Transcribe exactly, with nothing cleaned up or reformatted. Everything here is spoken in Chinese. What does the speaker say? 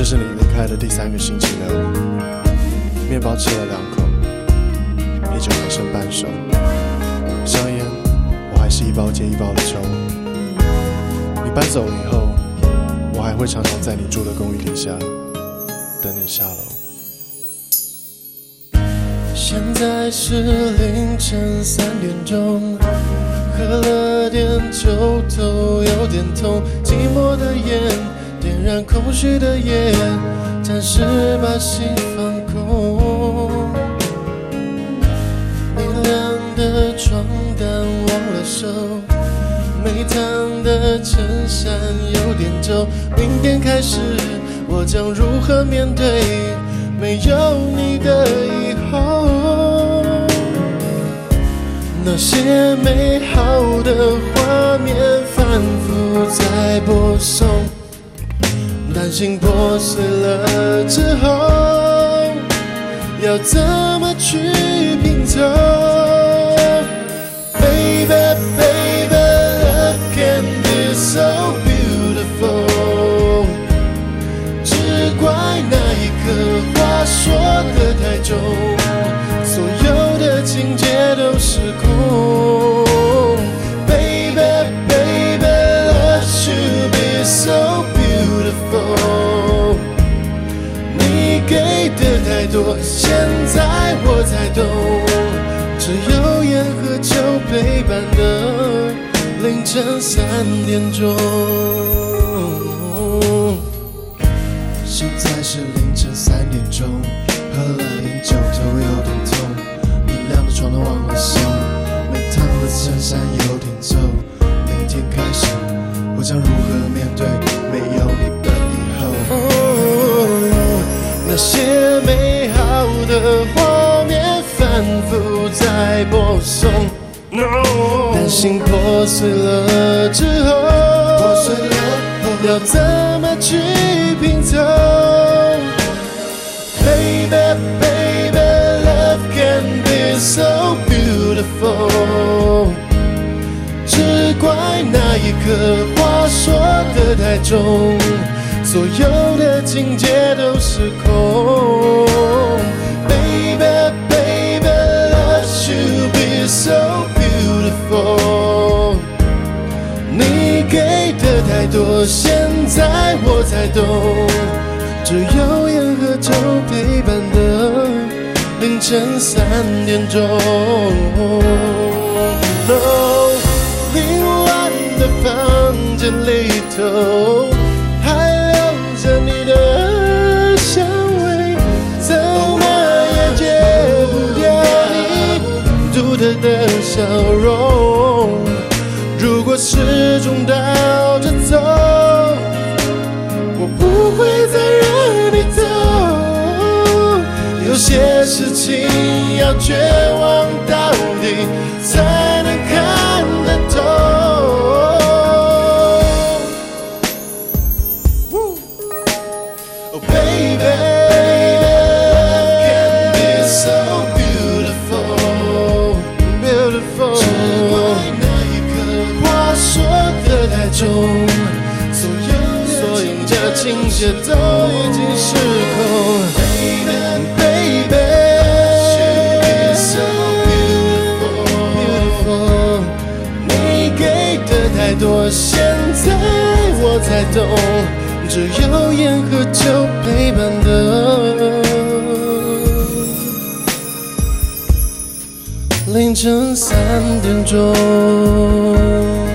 是你离开的第三个星期了，面包吃了两口，啤酒还剩半手，香烟我还是一包接一包的抽。你搬走了以后，我还会常常在你住的公寓底下等你下楼。 现在是凌晨三点钟，喝了点酒，头有点痛，寂寞的烟点燃空虚的夜，暂时把心放空。你晾的床单忘了收，没烫的衬衫有点皱，明天开始我将如何面对没有你的以后？那些美好的画面反复在播送，担心破碎了之后要怎么去拼凑。 Baby baby love can be so beautiful， 只怪那一刻话说得太重，所有的情节都失控。 Baby baby love should be so beautiful， 你给的太多，现在我才懂，只有烟和酒陪伴的凌晨三点钟。现在是凌晨三点钟，喝了点酒，头有点痛，你晾的床单忘了收，没烫的衬衫有点皱。明天开始，我将如何面对没有你的以后？ 哦，那些美好的画面反复在播送。 No， 担心破碎了之后，破碎了后要怎么去拼凑 ？Baby baby love can be so beautiful， 只怪那一刻话说得太重，所有的情节都失控。Baby baby love should be so beautiful， 你给的太多，现在我才懂，只有烟和酒陪伴的凌晨三点钟。No， 凌乱的房间里头，还留着你的香味，怎么也戒不掉你独特的笑容。如果始终倒着走，我不会再让你走。有些事情要绝望到底，才能看得透。Oh baby。 所有的情节都已经失控 ，Baby baby， so beautiful， 你给的太多，现在我才懂，只有烟和酒陪伴的凌晨三点钟。